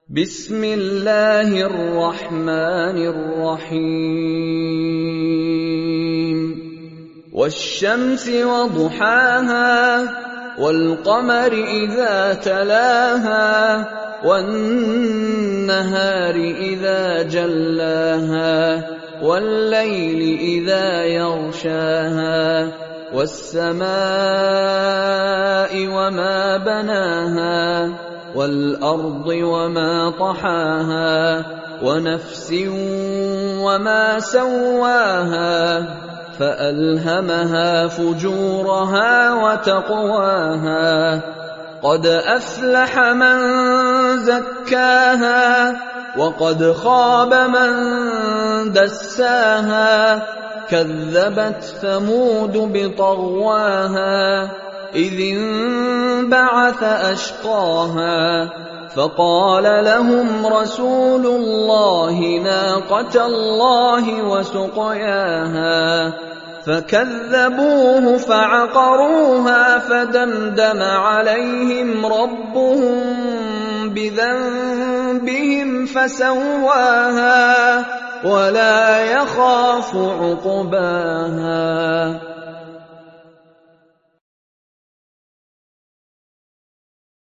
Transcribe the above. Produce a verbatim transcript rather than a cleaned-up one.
بسم الله الرحمن الرحيم والشمس وضحاها والقمر إذا تلاها والنهار إذا جلاها والليل إذا يغشاها والسماء وما بناها والأرض وما طحاها ونفس وما سواها فألهمها فجورها وتقواها قد أفلح من زكاها وقد خاب من دساها كذبت ثمود بطغواها إذ انبعث أشقاها فقال لهم رسول الله ناقة الله وسقياها فكذبوه فعقروها فدمدم عليهم ربهم بذنبهم فسواها ولا يخاف عقباها